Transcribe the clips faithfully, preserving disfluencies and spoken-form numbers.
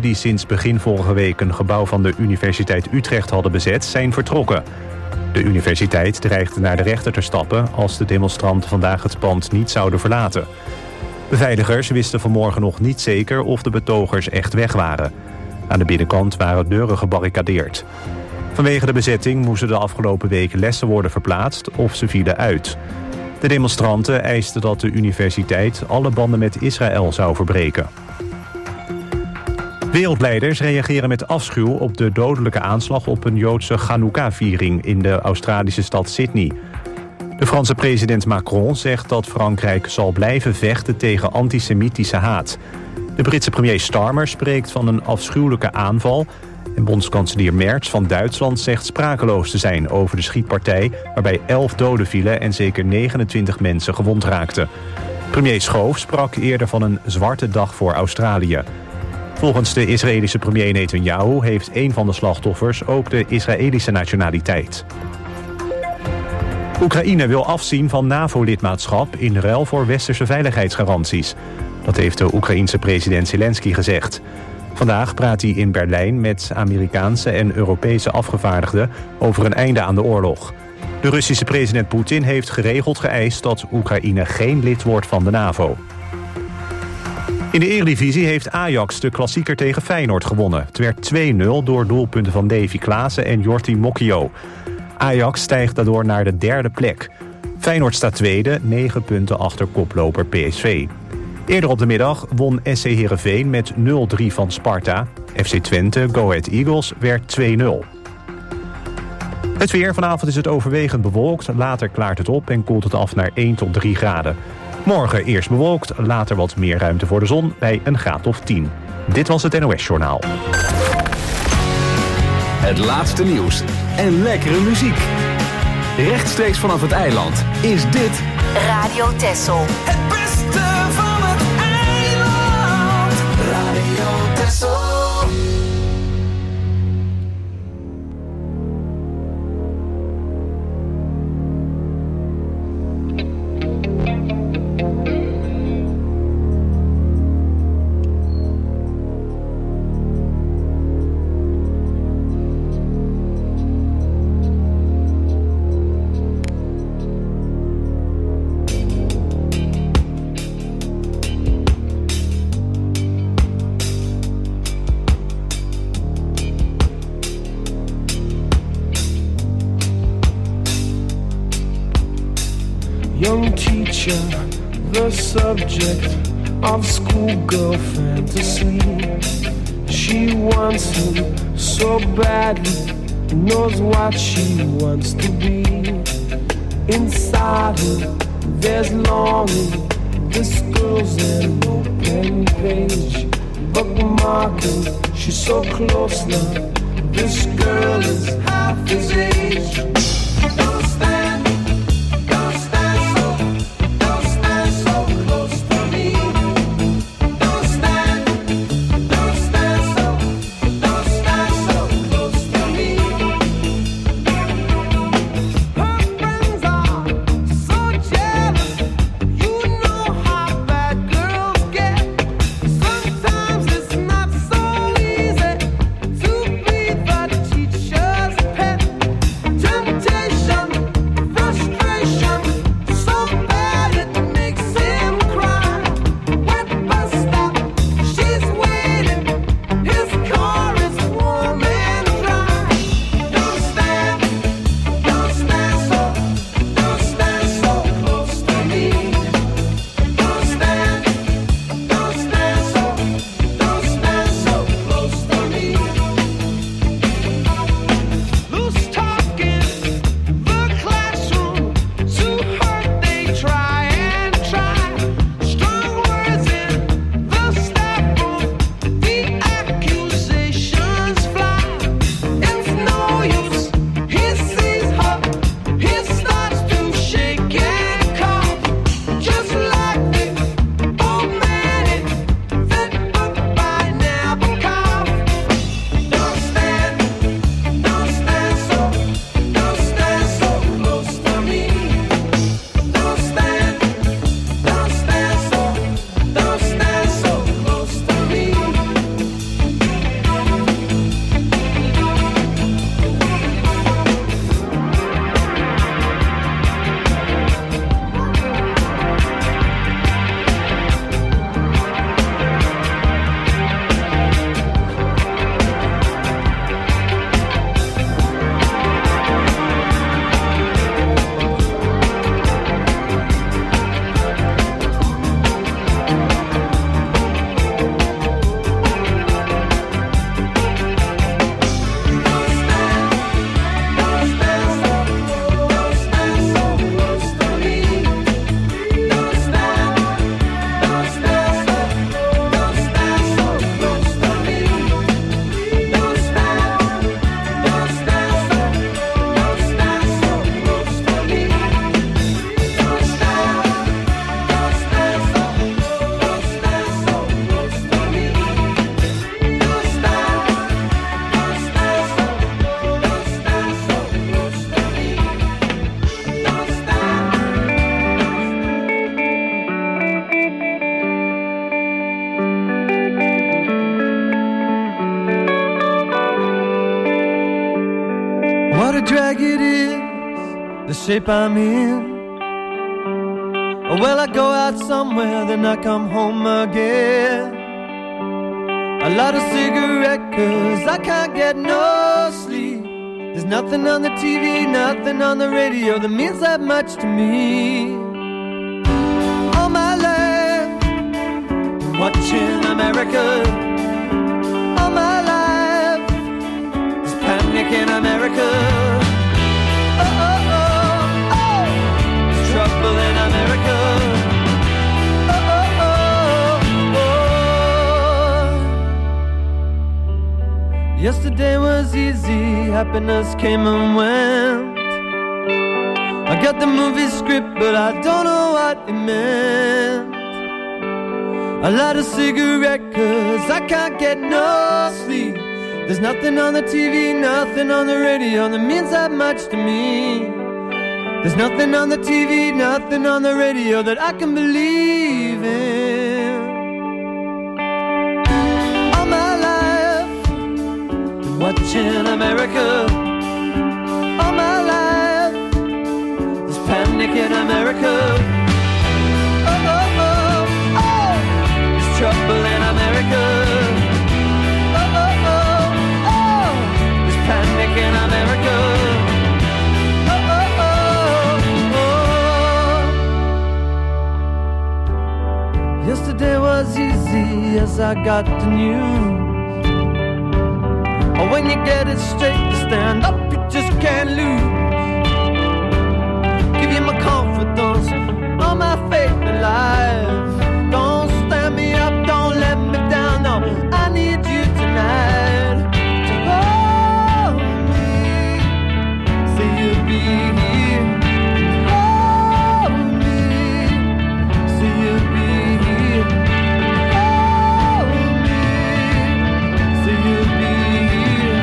die sinds begin vorige week een gebouw van de Universiteit Utrecht hadden bezet, zijn vertrokken. De universiteit dreigde naar de rechter te stappen als de demonstranten vandaag het pand niet zouden verlaten. Beveiligers wisten vanmorgen nog niet zeker of de betogers echt weg waren. Aan de binnenkant waren deuren gebarricadeerd. Vanwege de bezetting moesten de afgelopen weken lessen worden verplaatst of ze vielen uit. De demonstranten eisten dat de universiteit alle banden met Israël zou verbreken. Wereldleiders reageren met afschuw op de dodelijke aanslag op een Joodse Chanukka-viering in de Australische stad Sydney. De Franse president Macron zegt dat Frankrijk zal blijven vechten tegen antisemitische haat. De Britse premier Starmer spreekt van een afschuwelijke aanval. En bondskanselier Merz van Duitsland zegt sprakeloos te zijn over de schietpartij, waarbij elf doden vielen en zeker negenentwintig mensen gewond raakten. Premier Schoof sprak eerder van een zwarte dag voor Australië. Volgens de Israëlische premier Netanyahu heeft een van de slachtoffers ook de Israëlische nationaliteit. Oekraïne wil afzien van NAVO-lidmaatschap in ruil voor westerse veiligheidsgaranties. Dat heeft de Oekraïense president Zelensky gezegd. Vandaag praat hij in Berlijn met Amerikaanse en Europese afgevaardigden over een einde aan de oorlog. De Russische president Poetin heeft geregeld geëist dat Oekraïne geen lid wordt van de NAVO. In de Eredivisie heeft Ajax de klassieker tegen Feyenoord gewonnen. Het werd twee nul door doelpunten van Davy Klaassen en Jordi Mokio. Ajax stijgt daardoor naar de derde plek. Feyenoord staat tweede, negen punten achter koploper P S V. Eerder op de middag won S C Heerenveen met nul drie van Sparta. F C Twente, Go Ahead Eagles werd twee nul. Het weer. Vanavond is het overwegend bewolkt. Later klaart het op en koelt het af naar één tot drie graden. Morgen eerst bewolkt, later wat meer ruimte voor de zon bij een graad of tien. Dit was het N O S-journaal. Het laatste nieuws en lekkere muziek. Rechtstreeks vanaf het eiland is dit Radio Texel. Het beste van het eiland. Radio Texel. Young teacher, the subject of schoolgirl fantasy. She wants him so badly, knows what she wants to be. Inside her, there's longing. This girl's an open page, bookmarking. She's so close now. This girl is half his age. Don't stand. Temptation What a drag it is, the shape I'm in. Well, I go out somewhere, then I come home again. A lot of cigarette, cause I can't get no sleep. There's nothing on the T V, nothing on the radio that means that much to me. All my life, watching America. All my life, there's panic in America. Oh, oh, oh, oh, there's trouble in America. Oh, oh, oh, oh. Yesterday was easy, happiness came and went. I got the movie script, but I don't know what it meant. A lot of cigarette, cause I can't get no sleep. There's nothing on the T V, nothing on the radio that means that much to me. There's nothing on the T V, nothing on the radio that I can believe in. All my life, been watching America. All my life, there's panic in America. Oh, oh, oh, oh, there's trouble in America. Oh, oh, oh, oh, there's panic in America. Oh, oh, oh, oh. Yesterday was easy as I got the news. Oh, when you get it straight to stand up, you just can't lose. Give you my confidence, all my faith in life. Don't stand me up, don't let me down, no. I need you tonight to hold me. Say you'll be here. Hold me. Say you'll be here. Hold me. Say you'll be here.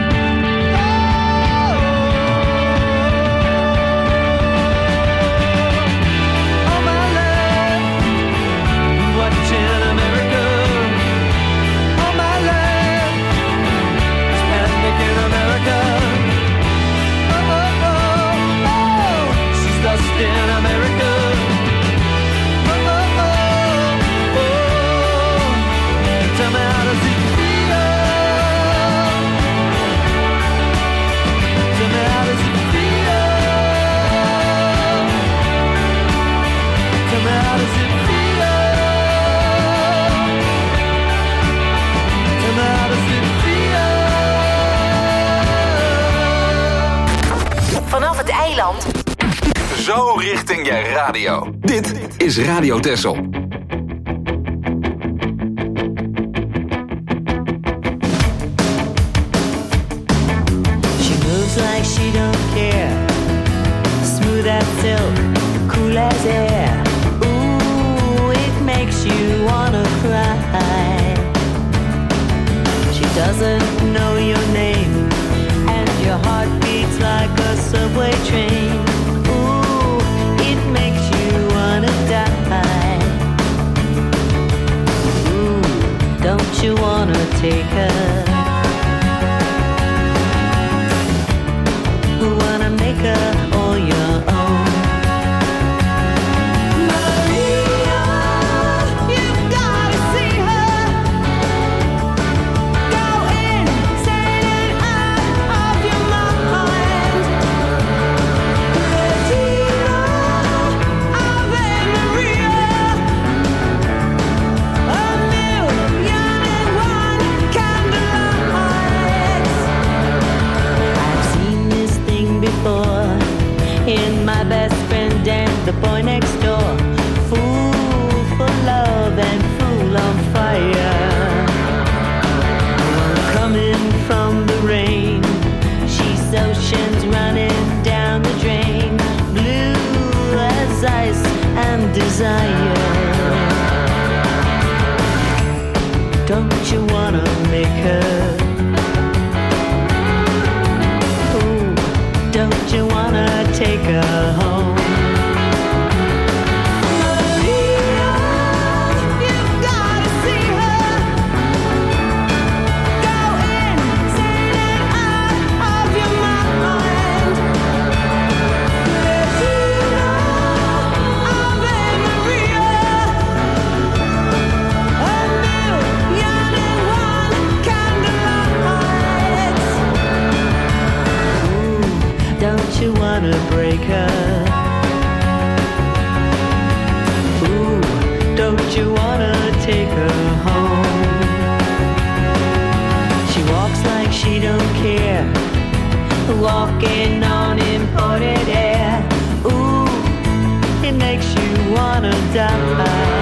All my life, watching America. All my life, there's panic in America. Oh, oh, oh, oh, she's lost in America. Oh, oh, oh, oh, tell me how does it feel? Tell me how does it feel? Tell me how does it feel? Tell me how does it feel? Vanaf het eiland. Zo richting je radio. Dit is Radio Texel. She moves like she don't care. Smooth as silk, cool as air. Ooh, it makes you wanna cry. She doesn't know your name, and your heart beats like a subway train. Ooh, it makes you wanna die. Ooh, don't you wanna take her? Who wanna make her all your own? Maria, you've gotta see her. Go insane and out of your mind. Regina, Ave Maria. A million and one candlelights. I've seen this thing before in my best friend and the boy next door. Fool for love and fool on fire. One coming from the rain. She's oceans running down the drain. Blue as ice and desire. Don't you wanna make her? Ooh, don't you wanna take her home? Maria, you've gotta see her. Go insane and out of your mind. heartbreaker. Ooh, don't you wanna take her home? She walks like she don't care, walking on imported air. Ooh, it makes you wanna die.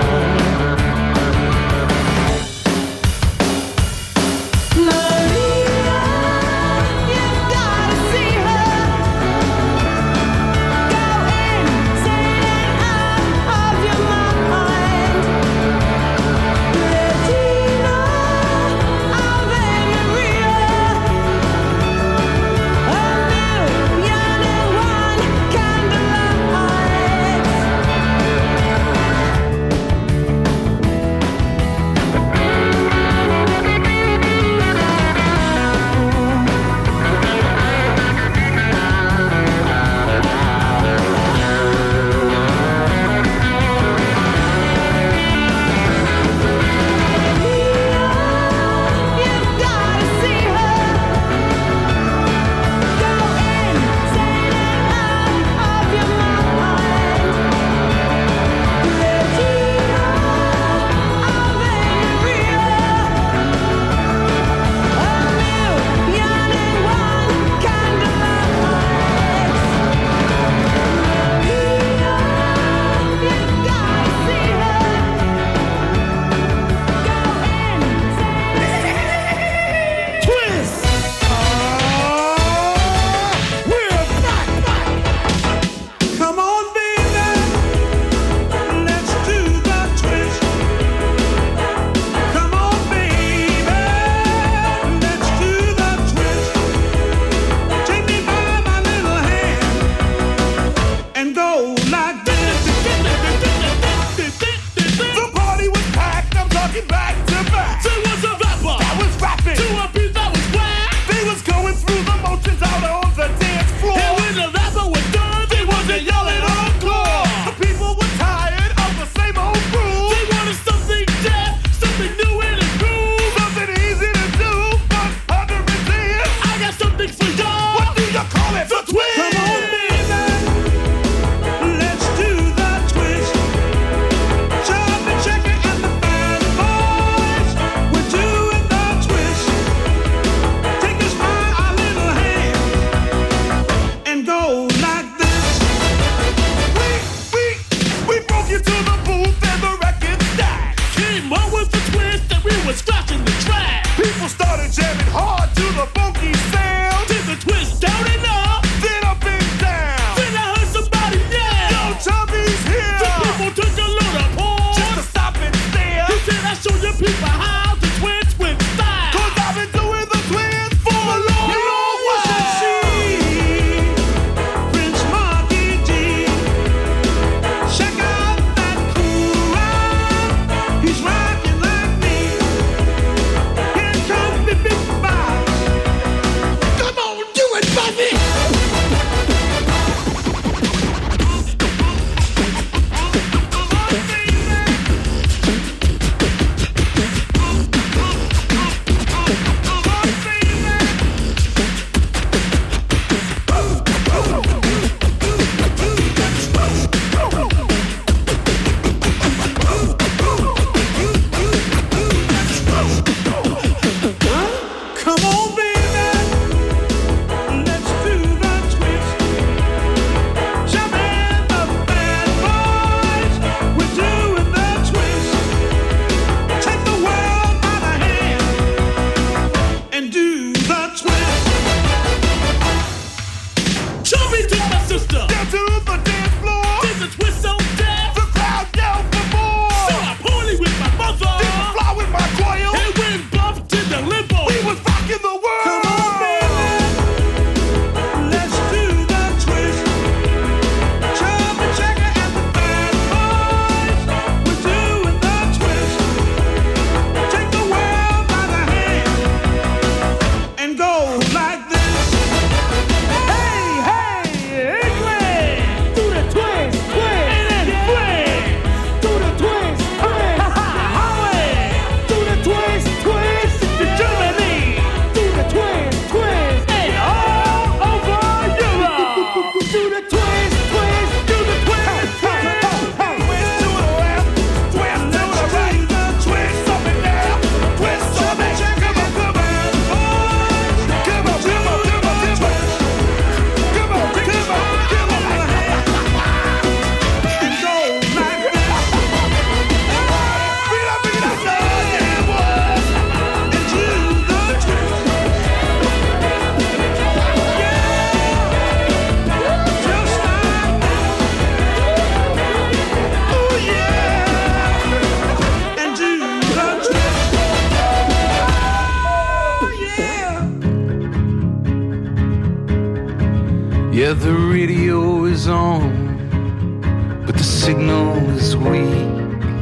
Yeah, the radio is on, but the signal is weak.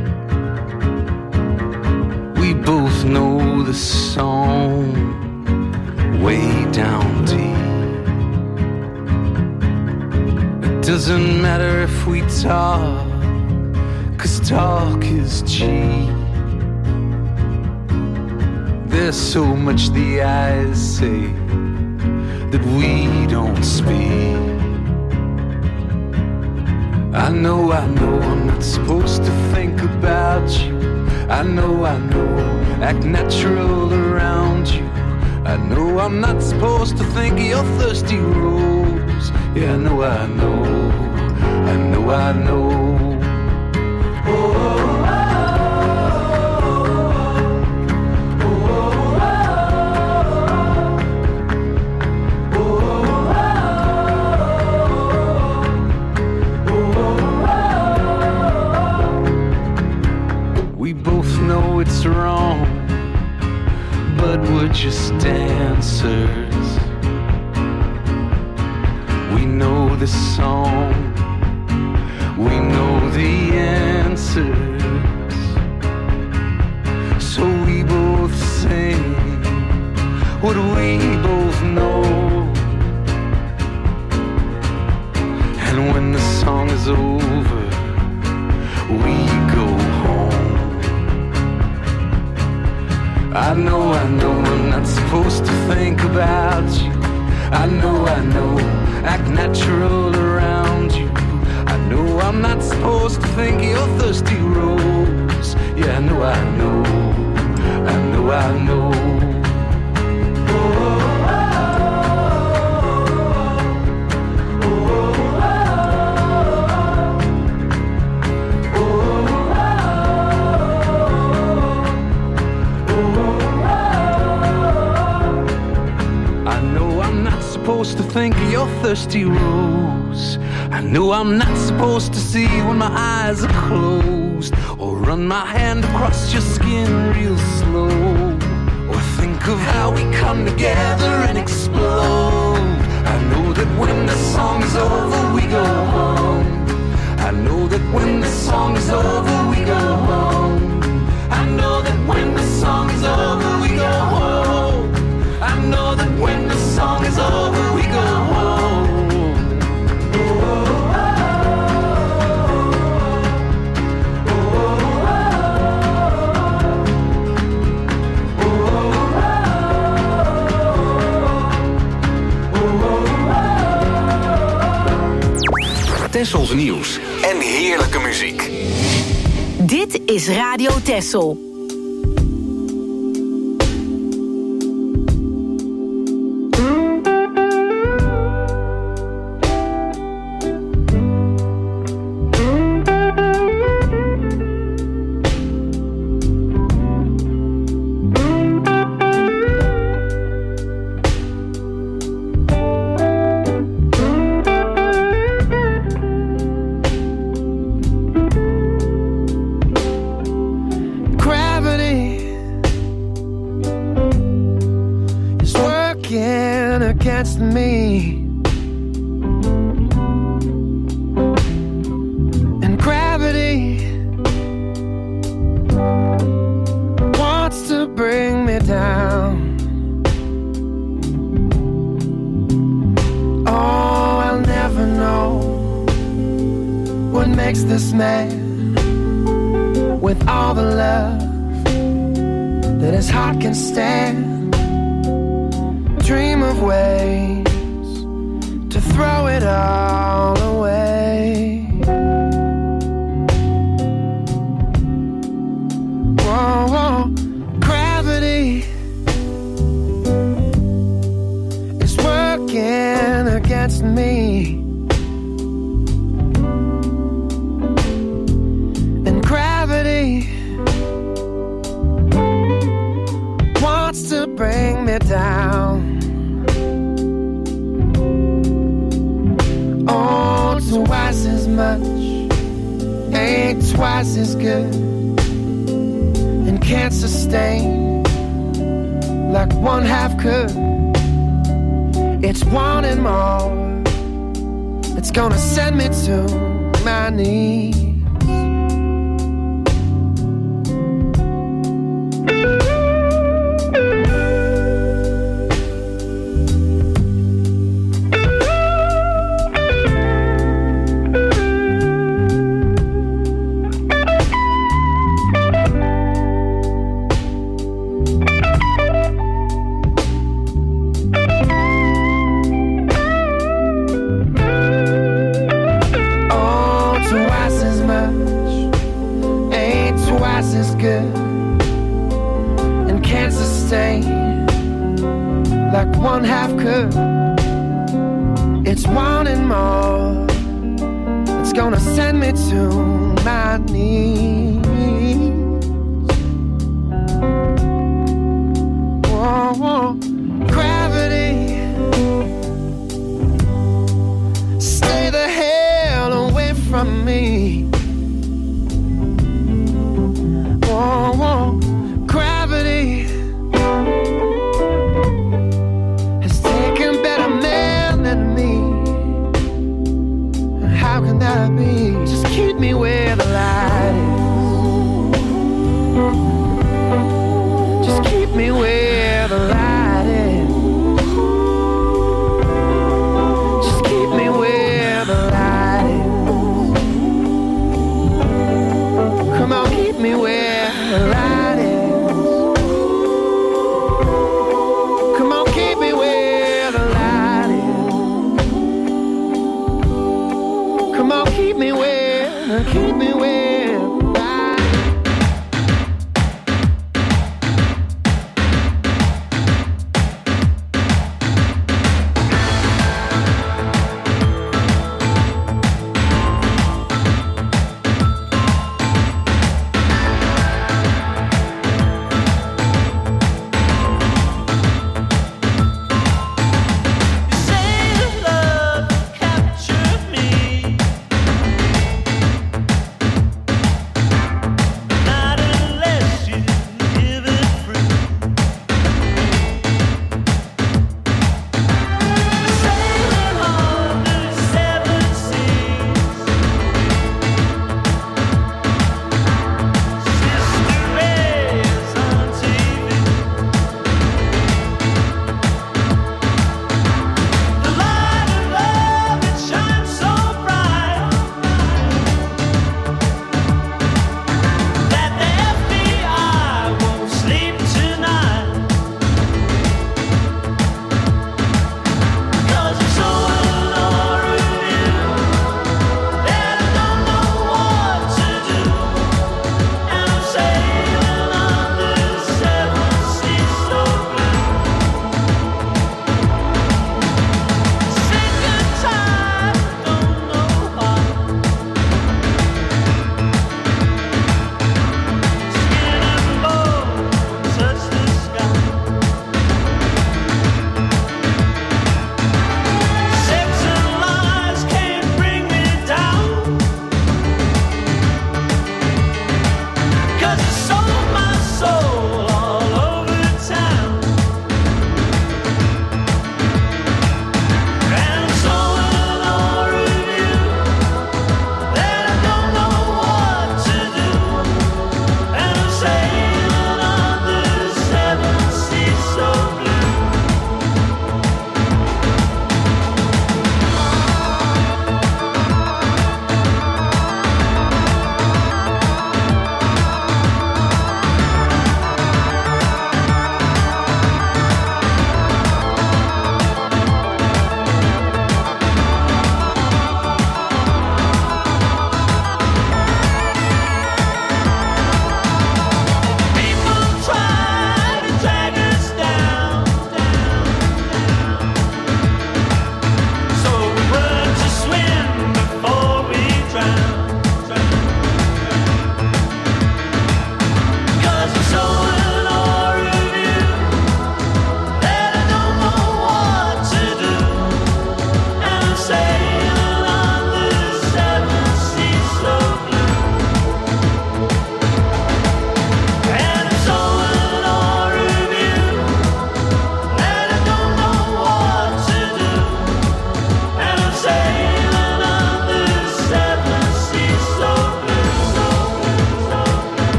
We both know the song way down deep. It doesn't matter if we talk, 'cause talk is cheap. There's so much the eyes say that we don't speak. I know, I know I'm not supposed to think about you. I know, I know, act natural around you. I know I'm not supposed to think of your thirsty rose. Yeah, I know, I know, I know, I know. Oh, it's wrong, but we're just dancers. We know the song, we know the answers, so we both sing what we both know. And when the song is over, we go home. I know, I know I'm not supposed to think about you. I know, I know, act natural around you. I know I'm not supposed to think of your thirsty rose. Yeah, I know, I know, I know, I know. Oh, supposed to think of your thirsty rose. I know I'm not supposed to see when my eyes are closed, or run my hand across your skin real slow, or think of how we come together and explode. I know that when the song is over we go home. I know that when the song is over we go home. I know that when the song is over we go home. I know that when the song is over we go home. Oh, oh, oh, oh, oh. Tessels nieuws en heerlijke muziek. Dit is Radio Tessel. Like one half could. It's one and more It's gonna send me to my knees. Like one half could. It's wanting more. It's gonna send me to my knees. Whoa, whoa. Gravity, stay the hell away from me. Whoa, whoa. Gravity be. Just keep me where the light is. Just keep me where the light is.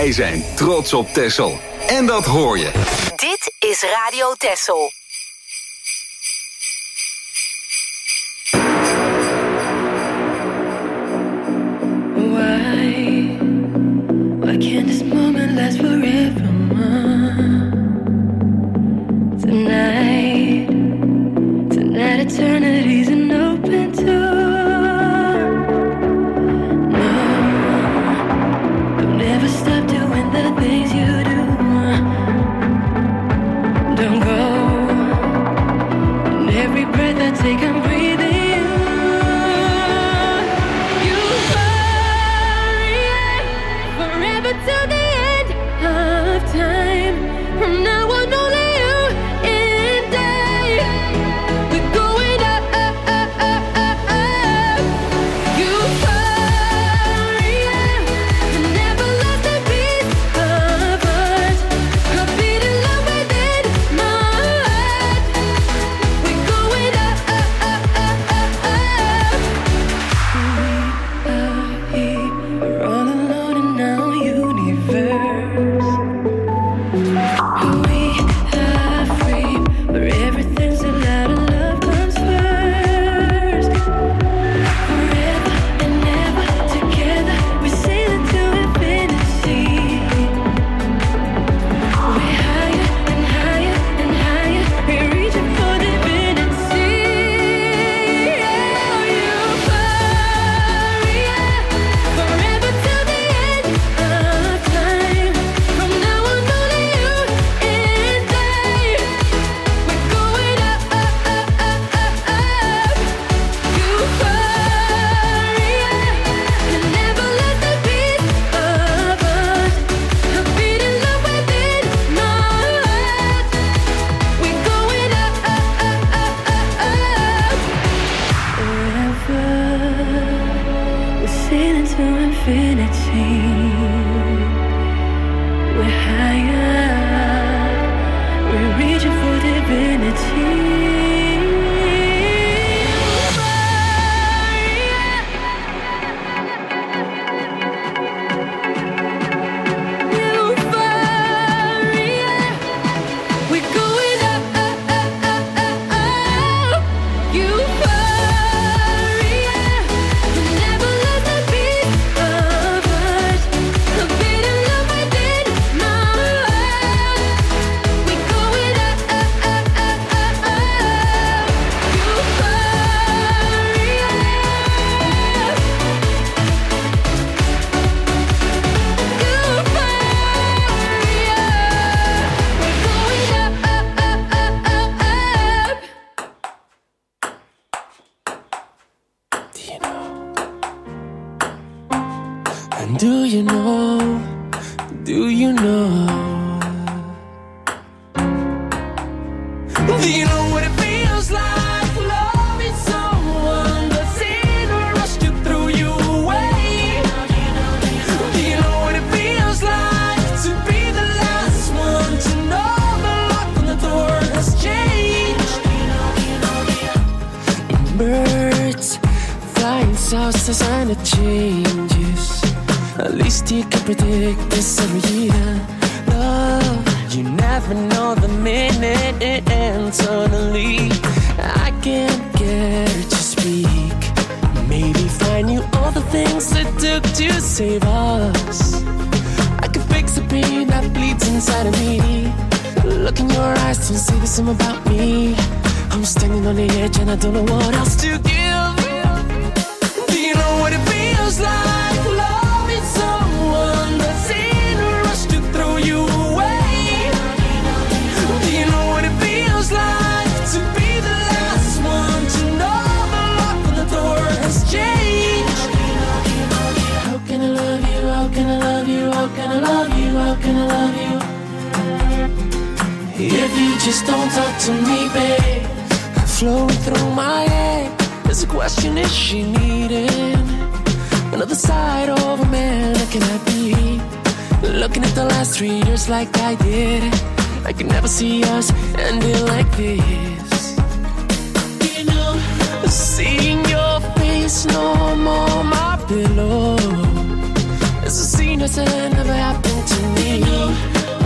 Wij zijn trots op Texel. En dat hoor je. Dit is Radio Texel. Why? Why can't this moment last forever? Tonight, tonight eternity's an open door. No, don't ever stop doing the things you do. Don't go. And every breath I take, I'm breathing you. You hurry forever till the end of time. From now on, only Do you know, do you know, do you know what it feels like loving someone that's in a rush to throw you away? Do you know what it feels like to be the last one to know the lock on the door has changed? Birds flying south, the sign of changes. At least you can predict this every year. Love, you never know the minute, and suddenly I can't get her to speak. Maybe find you all the things it took to save us. I could fix the pain that bleeds inside of me. Look in your eyes, don't say the same about me. I'm standing on the edge and I don't know what else to give. Do you know what it feels like? Someone that's in a rush to throw you away. Do you know what it feels like to be the last one to know the lock on the door has changed? How can I love you? How can I love you? How can I love you? How can I love you? If you just don't talk to me, babe. Flowing through my head, there's a question: is she needing another side of a man? How can I be looking at the last three years like I did? I could never see us ending like this. You know, seeing your face no more my pillow. It's a scene that never happened to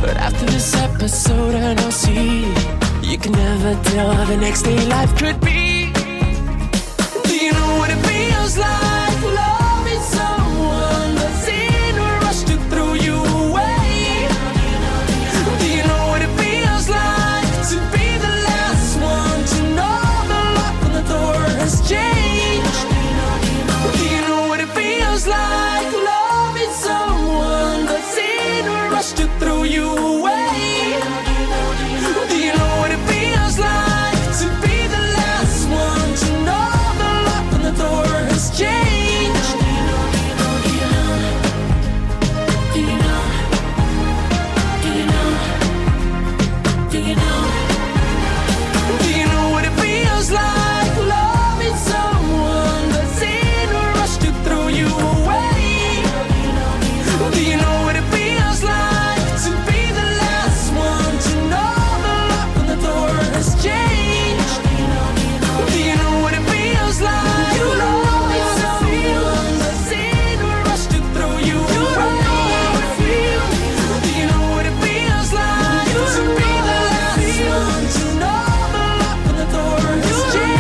But after this episode and I'll see, you can never tell how the next day life could be. Do you know what it feels like? Loving someone that's in a rush to throw you away. Do you know what it feels like to be the last one to know the lock on the door has changed? Do you know what it feels like? Loving someone that's in a rush to throw you away. Do you know what it feels like to be the last one to know the lock on the door has changed? Do you know? Do you know? Do you know? Do you know? Do you know? Do you know what it feels like? Loving someone that's in a rush to throw you away. Do you know what it feels like to be the last one to know the lock on the door has changed? Do you know what it feels like? You loving someone that's in a rush to throw you away. Do you know what it feels like to be the last one to know the lock on the door has changed?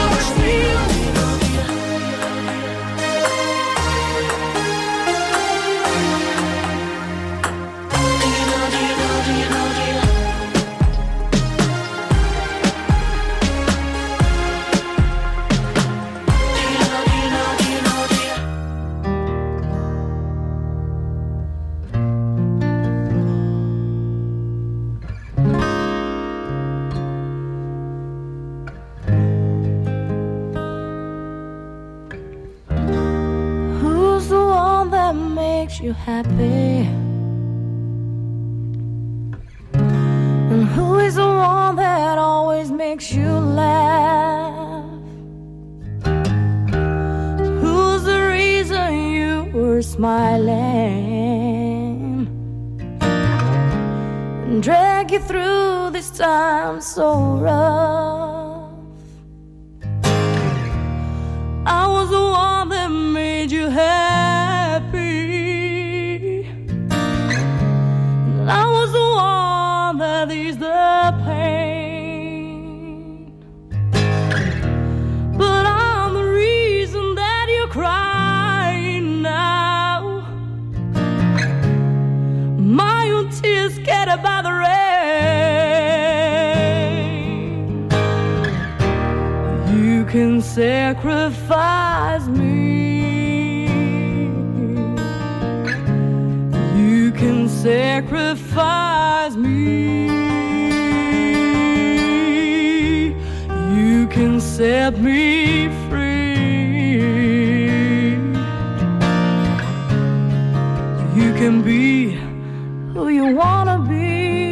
Who's the one that makes you happy? And who is the one that always makes you laugh? Who's the reason you were smiling and drag you through this time so rough? I was the one that made you happy, and I was the one that eased the pain. But I'm the reason that you're crying now. My own tears scattered by the rain. You can sacrifice me. You can sacrifice me. You can set me free. You can be who you wanna be.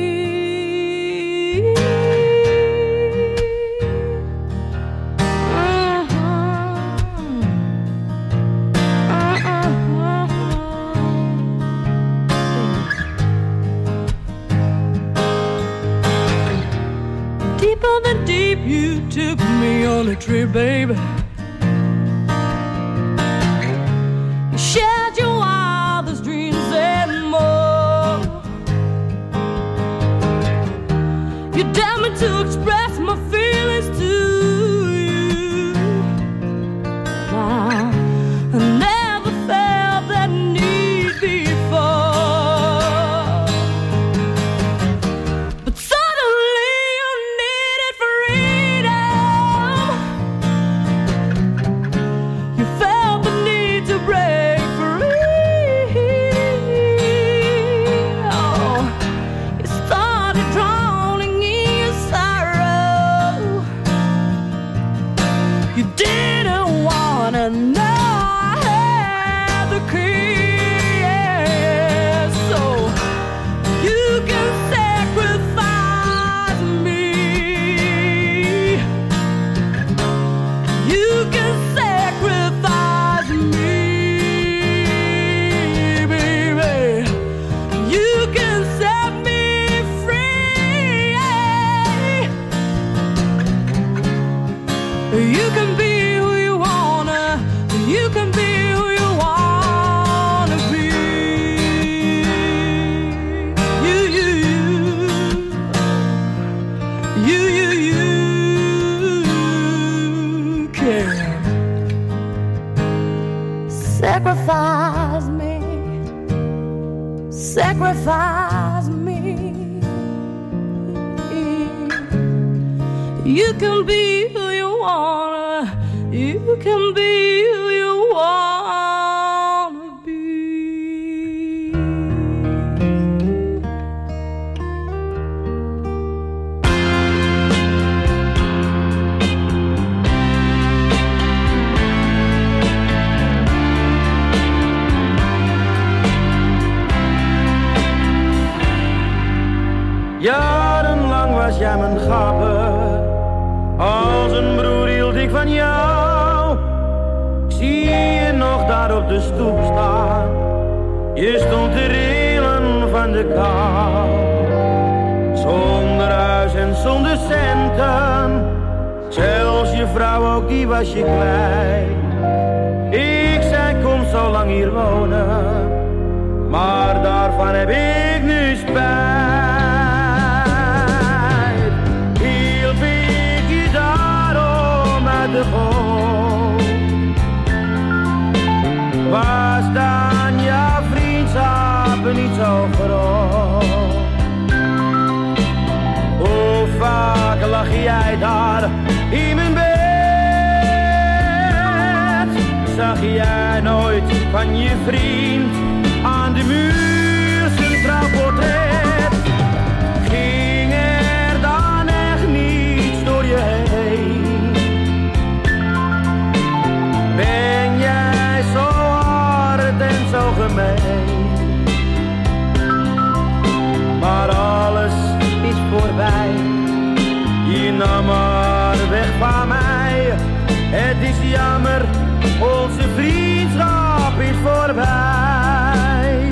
Deeper than deep, you took me on a trip, baby. You shared your wildest dreams and more. You dared me to express my feelings to you. Now, I never felt that need before. But suddenly you needed freedom. Sacrifice me, sacrifice me. You can be who you wanna, you can be who you wanna be. Jarenlang was jij mijn gabber, als een broer hield ik van jou. Ik zie je nog daar op de stoep staan, je stond te rillen van de kou. Zonder huis en zonder centen, zelfs je vrouw ook die was je kwijt. Ik zei kom zo lang hier wonen, maar daarvan heb ik nu spijt. De goot. Was dan jouw vriendschap niet zo groot? Hoe vaak lag jij daar in mijn bed? Zag jij nooit van je vriend aan de muur zijn trouwportret? Ging er dan echt niets door je heen? Ben jij zo hard en zo gemeen? Maar alles is voorbij, je nam maar weg van mij. Het is jammer, onze vriendschap is voorbij.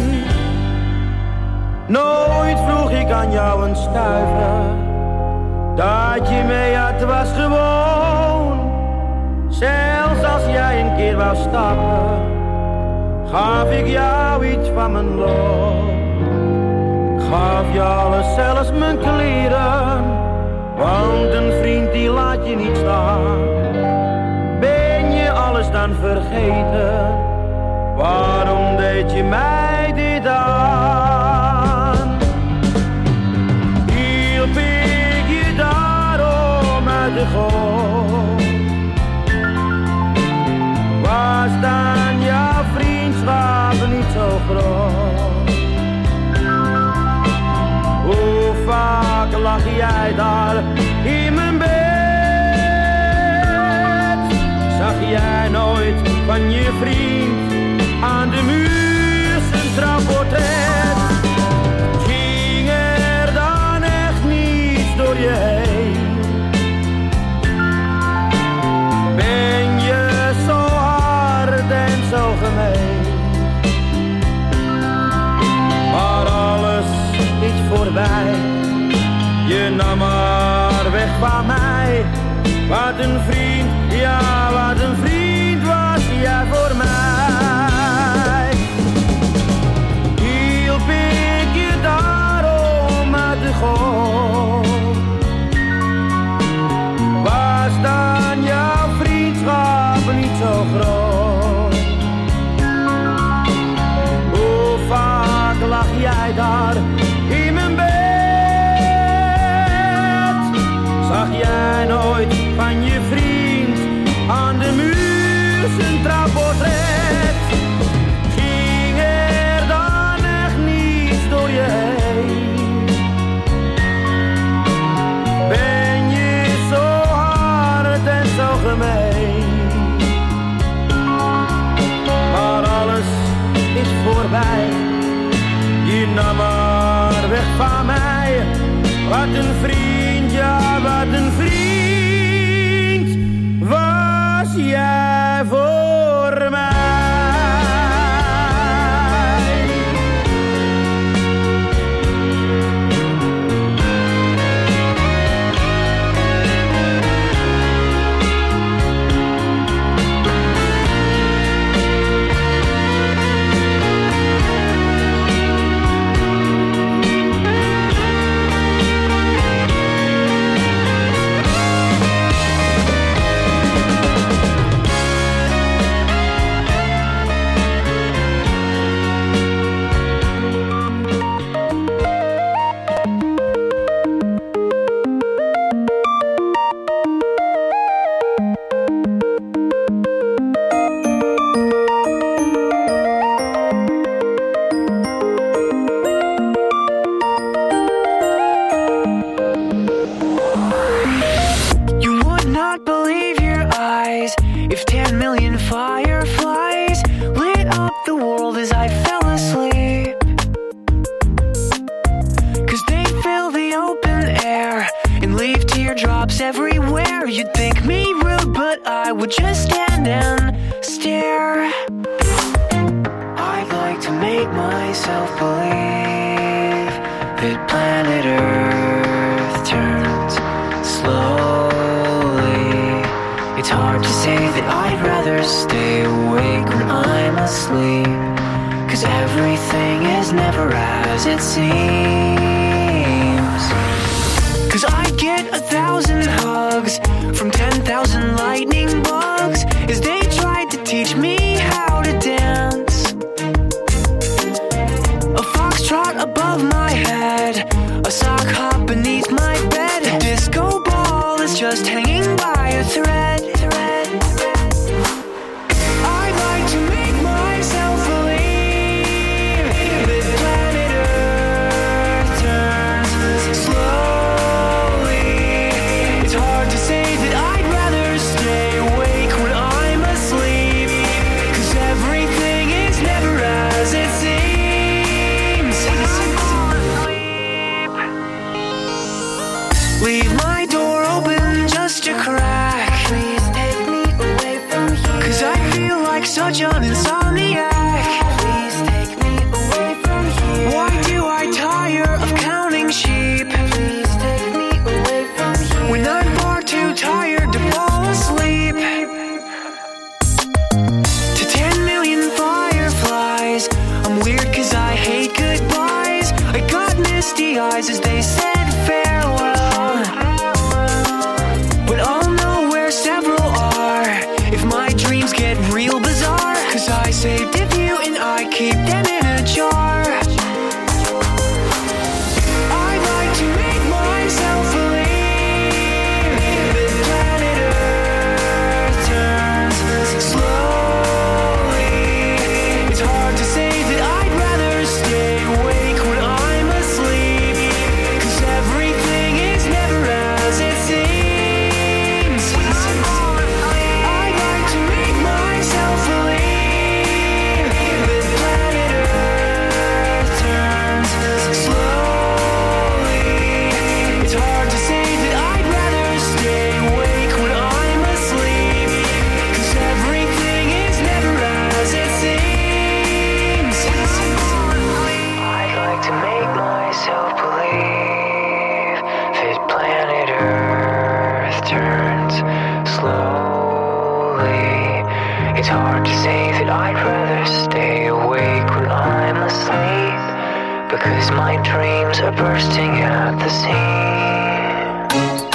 Nooit vroeg ik aan jou een stuiver, dat je mee had was gewoon. Zelfs als jij een keer wou stappen, gaf ik jou iets van mijn loon. Gaf je alles, zelfs mijn kleren, want een vriend die laat je niet staan. Ben je alles dan vergeten, waarom deed je mij dit aan? Hielp ik je daarom uit de goot? Was dan jouw vriendschap niet zo groot? Hoe vaak lag jij daar in mijn bed? Zag jij nooit van je vriend aan de muur zijn trouwportret? Ging er dan echt niets door je heen? Ben je zo hard en zo gemeen? Maar alles is voorbij, je nam maar weg van mij. Wat een vriend, ja wat een vriend was jij voor mij. Hielp ik je daarom uit de goot? Was dan jouw vriendschap niet zo groot? Hoe vaak lag jij daar in mijn bed? Zag jij nooit van je vriend aan de muur zijn trouwportret? Ging er dan echt niets door je heen? Ben je zo hard en zo gemeen? Maar alles is voorbij, je nam maar weg van mij. Wat een vriend, ja wat een vriend was jij voor mij. If ten million fireflies lit up the world as I fell asleep, 'cause they fill the open air and leave teardrops everywhere, you'd think me rude, but I would just stand and stare. I'd like to make myself believe that planet Earth turns slowly. It's hard to say that I'd rather stay awake when I'm asleep, 'cause everything is never as it seems. 'Cause I get a thousand hugs from ten thousand lightning bugs as they tried to teach me how to dance. A foxtrot above my head, a sock hop beneath my bed, a disco ball is just hanging by a thread. thread, thread. I'd like to make myself believe that planet Earth turns slowly. It's hard to say that I'd rather stay awake when I'm asleep, 'cause everything is never as it seems. Leave my door open just a crack. Please take me away from here, 'cause I feel like such an insomniac. Please take me away from here. Why do I tire of counting sheep? Please take me away from here, when I'm far too tired to fall asleep. To ten million fireflies, I'm weird 'cause I hate goodbyes. I got misty eyes as they said farewell, but I'll know where several are if my dreams get real bizarre, 'cause I saved a few and I keep them in a jar. I'd like to make myself believe that planet Earth turns slowly. It's hard to say that I'd rather stay awake when I'm asleep, 'cause everything is never as it seems. I'd like to make myself believe that planet Earth turns slowly. It's hard to say that I'd rather stay awake when I'm asleep, 'cause everything is never as it seems. I'd like to make myself believe that planet Earth turns slowly. It's hard to say that I'd rather stay awake when I'm asleep, because my dreams are bursting at the seams.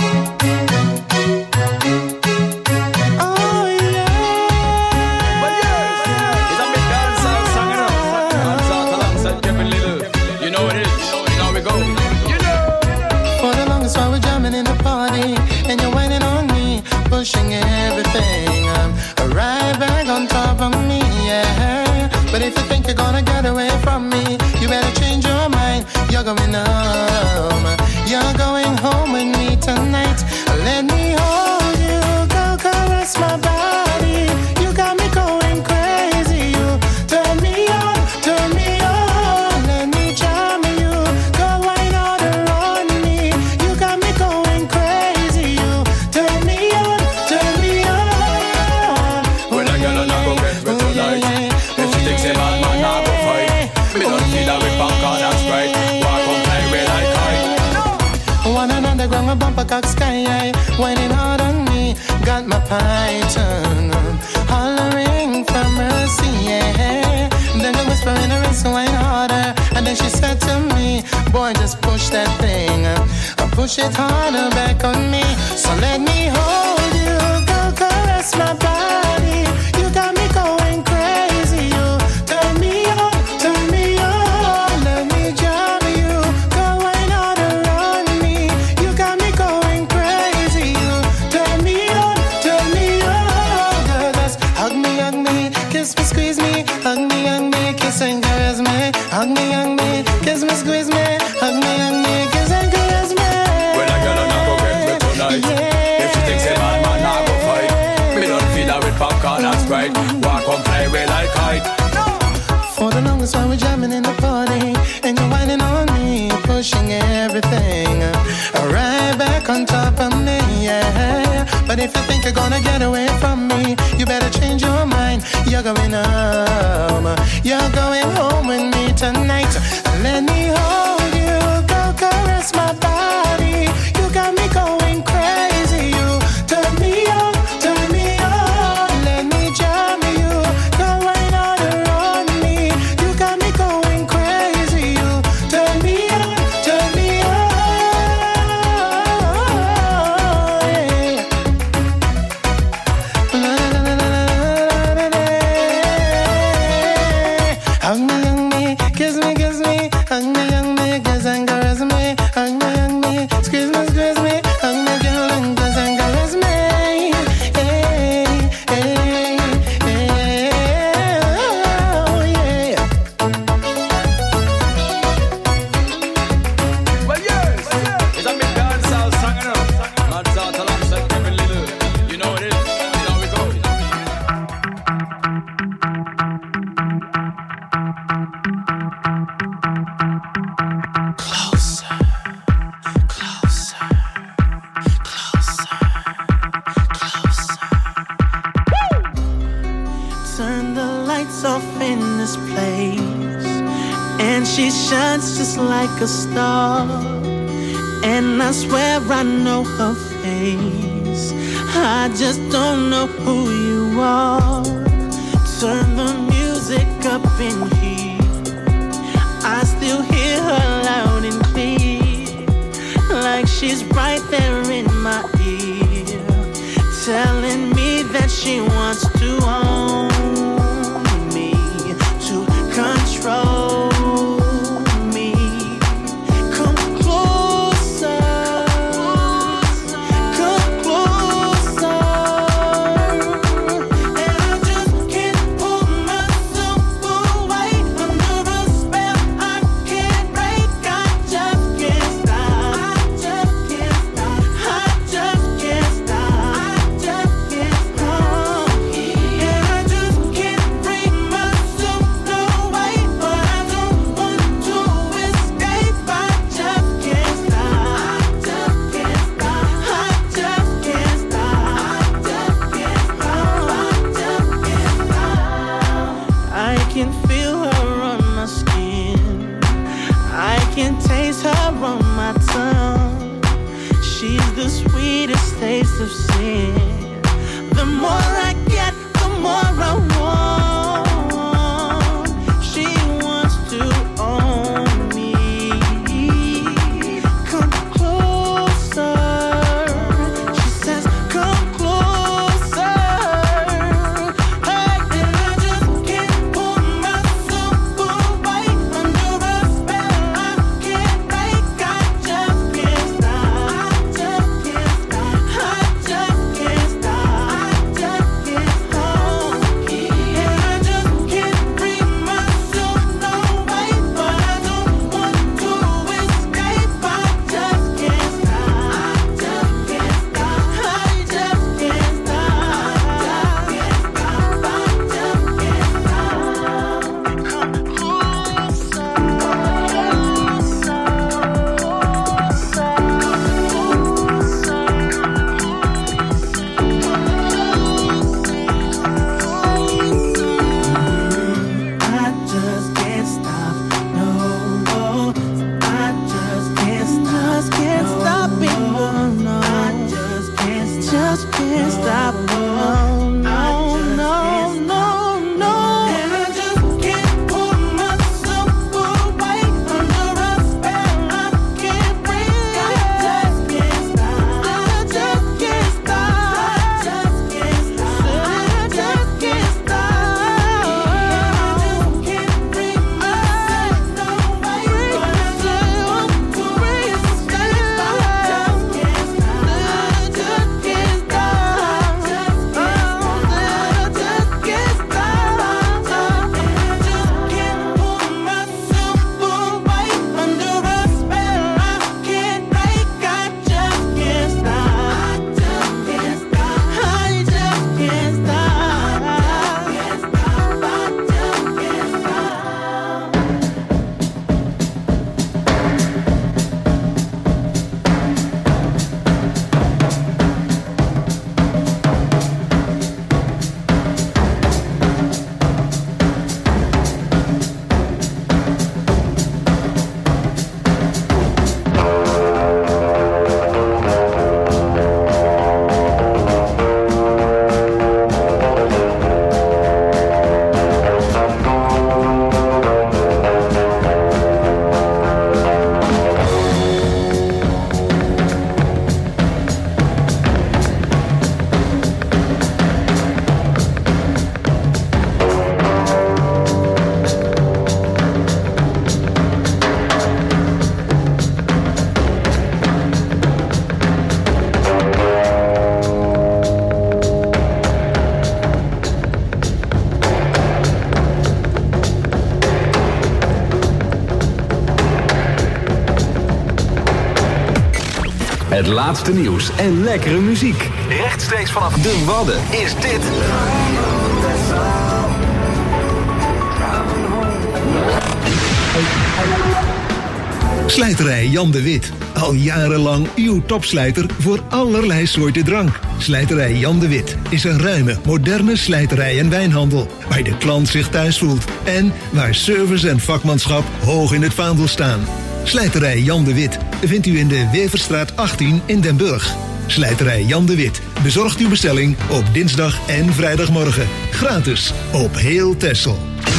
Oh yeah. It's a big dancehall song, you know. Dancehall alongside Kevin Little. You know what it is. Now we go. You know. For the longest while we're jamming in the party, and you're whining on me, pushing everything um, right back on top of me, yeah. But if you think you're gonna get away from me, you better change your mind. You're going home. You're going home with me tonight. Let me hold you, go caress my body. You got me going crazy. You turn me on, turn me on. Let me charm you, go wine all around me. You got me going crazy. You turn me on, turn me on. When I get on, I go get with tonight. If she thinks a bad man, I go fight. Me don't feel that with popcorn and Sprite. Walk on play with like kite. One another ground a bumper cock sky high, whining hard on me, got my python hollering for mercy, yeah. Then I whisper in her ear, so wine harder, and then she said to me, boy, just push that thing, uh, push it harder back on me. So let me hold you, go caress my body. You got me going crazy. You turn me on, turn me on. Let me jam you, go wine all around me. You got me going crazy. You turn me on, turn me on. Girl, just hug me, hug me, kiss me, squeeze me, hug me, hug me, kiss and caress me, hug me, hug me, kiss me, squeeze me, hug me, hug me, kiss and caress me. When I get on, I go get with tonight. If she thinks a bad man, I go fight. Me don't feel that with popcorn. oh that's great. Walk on play with like kite. For the longest while we're jamming in the party, and you're whining on me, pushing everything right back on top of me, yeah. But if you think you're gonna get away from me, you better change your mind. You're going home, you're going home with me tonight. Let me hold you, go caress my body. You got me going crazy. You turn me on, turn me on. Let me jam you, go right on around me. You got me going crazy. You turn me on, turn me on. Yeah. La, la, la, la, la, la, la, la. Hug me, hug me, kiss me, kiss me. Hug me, hug me, kiss and caress me. Hug me, hug me, squeeze me, squeeze me. Hug me, girl, and kiss and caress me. Hey, hey, hey, oh, yeah. Well yes, it's a big dancehall song, you know. Mad South alongside Kevin Little. You know what it is, you know we go. Closer, closer, closer, closer. Turn the lights off in this place, and she shines just like a star. And I swear I know her face, I just don't know who you are. Turn the music up in here, I still hear her loud and clear, like she's right there in my ear, telling me that she wants to own me, to control me. Come closer, come closer, and I just can't pull myself away under a spell I can't break. I just can't stop. I just can't stop. I just can't stop. I just can't stop. And I just can't bring myself away, but I don't want to escape. I just can't stop. I just can't stop. I just can't stop. I just can't stop. I just can't stop. I can feel her on my skin, I can taste her on my tongue. She's the sweetest taste of sin. The more I get, the more I want. She wants to own me. Come closer. She says, come closer. Hey, and I just can't pull myself away under a spell I can't break. I just can't stop. I just can't stop. I just can't stop. I just can't Het laatste nieuws en lekkere muziek. Rechtstreeks vanaf de Wadden is dit... Slijterij Jan de Wit. Al jarenlang uw topslijter voor allerlei soorten drank. Slijterij Jan de Wit is een ruime, moderne slijterij en wijnhandel. Waar de klant zich thuis voelt. En waar service en vakmanschap hoog in het vaandel staan. Slijterij Jan de Wit vindt u in de Weverstraat achttien in Den Burg. Slijterij Jan de Wit bezorgt uw bestelling op dinsdag en vrijdagmorgen. Gratis op heel Texel.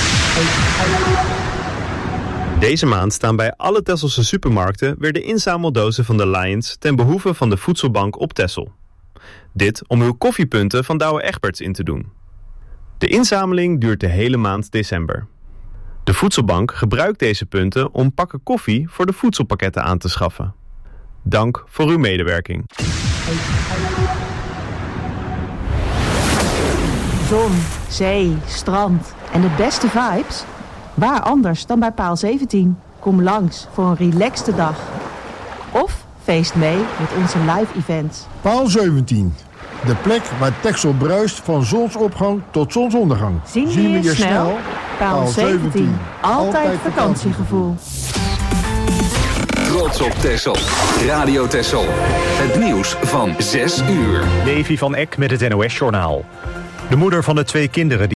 Deze maand staan bij alle Tesselse supermarkten weer de inzameldozen van de Lions ten behoeve van de Voedselbank op Texel. Dit om uw koffiepunten van Douwe Egberts in te doen. De inzameling duurt de hele maand december. De Voedselbank gebruikt deze punten om pakken koffie voor de voedselpakketten aan te schaffen. Dank voor uw medewerking. Zon, zee, strand en de beste vibes? Waar anders dan bij Paal zeventien? Kom langs voor een relaxte dag. Of feest mee met onze live events. Paal zeventien. De plek waar Texel bruist van zonsopgang tot zonsondergang. Zien we je, je snel? snel? Paal zeventien. Altijd vakantiegevoel. Trots op Texel. Radio Texel. Het nieuws van zes uur. Levi van Eck met het N O S-journaal. De moeder van de twee kinderen...